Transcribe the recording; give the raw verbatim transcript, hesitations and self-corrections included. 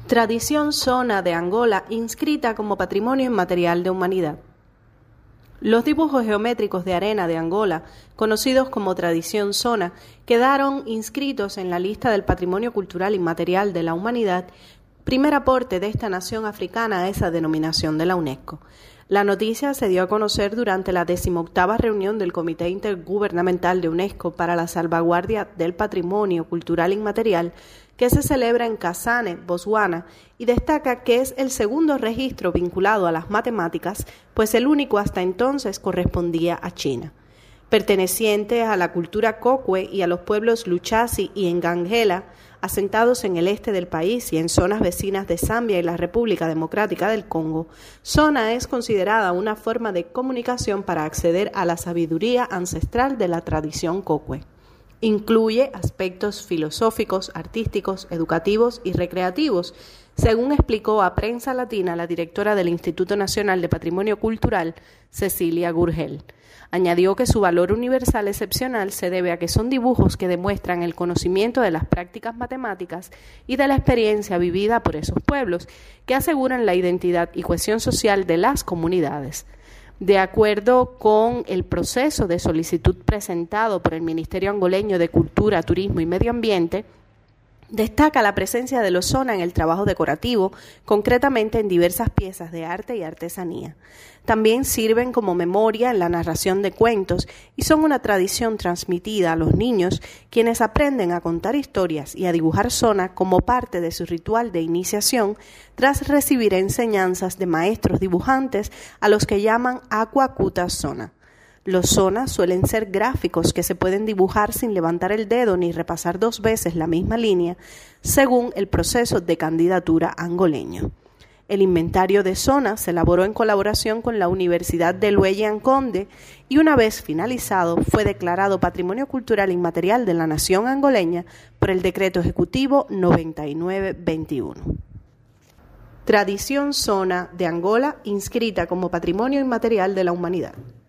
Tradición Zona de Angola inscrita como Patrimonio Inmaterial de Humanidad. Los dibujos geométricos de arena de Angola, conocidos como Tradición Zona, quedaron inscritos en la lista del Patrimonio Cultural Inmaterial de la Humanidad, primer aporte de esta nación africana a esa denominación de la UNESCO. La noticia se dio a conocer durante la decimoctava reunión del Comité Intergubernamental de UNESCO para la salvaguardia del patrimonio cultural inmaterial, que se celebra en Kasane, Botswana, y destaca que es el segundo registro vinculado a las matemáticas, pues el único hasta entonces correspondía a China. Perteneciente a la cultura Kokwe y a los pueblos Luchasi y Ngangela, asentados en el este del país y en zonas vecinas de Zambia y la República Democrática del Congo, Zona es considerada una forma de comunicación para acceder a la sabiduría ancestral de la tradición Kokwe. Incluye aspectos filosóficos, artísticos, educativos y recreativos, según explicó a Prensa Latina la directora del Instituto Nacional de Patrimonio Cultural, Cecilia Gurgel. Añadió que su valor universal excepcional se debe a que son dibujos que demuestran el conocimiento de las prácticas matemáticas y de la experiencia vivida por esos pueblos, que aseguran la identidad y cohesión social de las comunidades. De acuerdo con el proceso de solicitud presentado por el Ministerio Angoleño de Cultura, Turismo y Medio Ambiente, destaca la presencia de los Zona en el trabajo decorativo, concretamente en diversas piezas de arte y artesanía. También sirven como memoria en la narración de cuentos y son una tradición transmitida a los niños, quienes aprenden a contar historias y a dibujar Zona como parte de su ritual de iniciación, tras recibir enseñanzas de maestros dibujantes a los que llaman Aquacuta Zona. Los Zona suelen ser gráficos que se pueden dibujar sin levantar el dedo ni repasar dos veces la misma línea, según el proceso de candidatura angoleño. El inventario de Zona se elaboró en colaboración con la Universidad de Lueya-Nkonde y una vez finalizado fue declarado Patrimonio Cultural Inmaterial de la Nación Angoleña por el Decreto Ejecutivo noventa y nueve veintiuno. Tradición Zona de Angola inscrita como Patrimonio Inmaterial de la Humanidad.